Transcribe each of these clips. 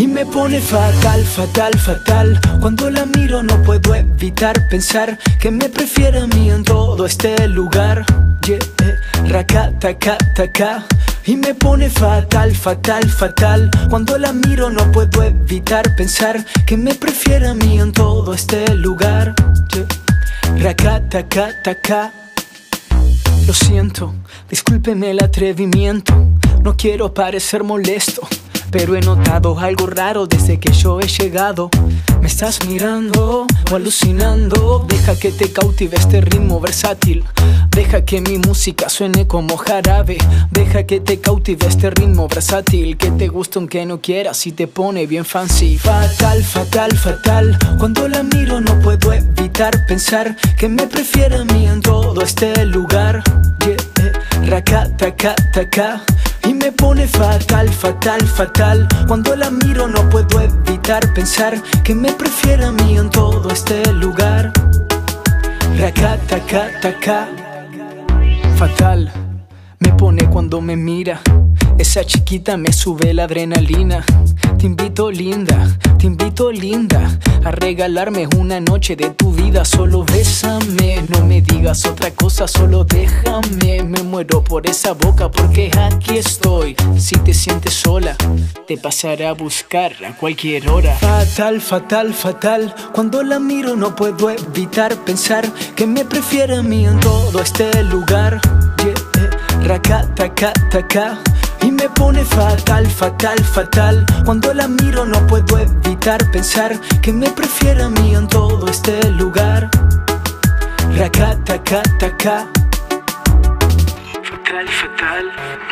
Y me pone fatal, fatal, fatal. Cuando la miro no puedo evitar pensar que me prefiere a mí en todo este lugar. Yeah, racatacataca. Y me pone fatal, fatal, fatal. Cuando la miro no puedo evitar pensar que me prefiere a mí en todo este lugar. Yeah, racatacataca. Lo siento, discúlpeme el atrevimiento. No quiero parecer molesto, pero he notado algo raro desde que yo he llegado. ¿Me estás mirando o alucinando? Deja que te cautive este ritmo versátil. Deja que mi música suene como jarabe. Deja que te cautive este ritmo versátil, que te gusta aunque no quieras y te pone bien fancy. Fatal, fatal, fatal. Cuando la miro no puedo evitar pensar que me prefiere a mí en todo este lugar. Yeah, racatacataca. Y me pone fatal, fatal, fatal. Cuando la miro no puedo evitar pensar que me prefiere a mí en todo este lugar. Racatacataca. Fatal, me pone cuando me mira. Esa chiquita me sube la adrenalina. Te invito linda, a regalarme una noche de tu vida. Solo bésame, no me digas otra cosa, solo déjame. Me muero por esa boca porque aquí estoy. Si te sientes sola, te pasaré a buscar a cualquier hora. Fatal, fatal, fatal. Cuando la miro no puedo evitar pensar que me prefiere a mí en todo este lugar. Yeah, racatacataca. Y me pone fatal, fatal, fatal. Cuando la miro no puedo evitar pensar que me prefiere a mí en todo este lugar. Racatacataca. Fatal, fatal.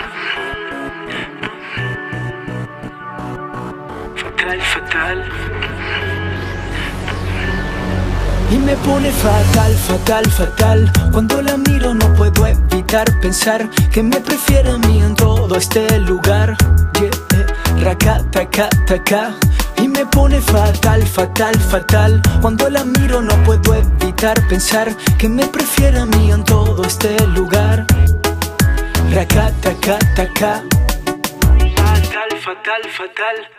Fatal, fatal. Y me pone fatal, fatal, fatal. Cuando la miro no puedo evitar pensar que me prefiere a mí en todo este lugar. Yeah, racatacataca. Y me pone fatal, fatal, fatal. Cuando la miro no puedo evitar pensar que me prefiere a mí en todo este lugar. Racatacataca. Fatal, fatal, fatal.